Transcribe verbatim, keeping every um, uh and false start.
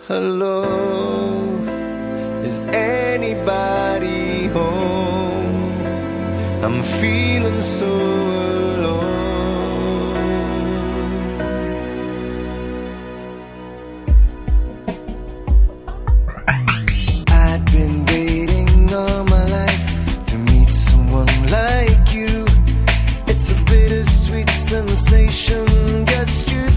hello, is anybody home? I'm feeling so alone. I'd been waiting all my life to meet someone like you. It's a bittersweet sensation, gets you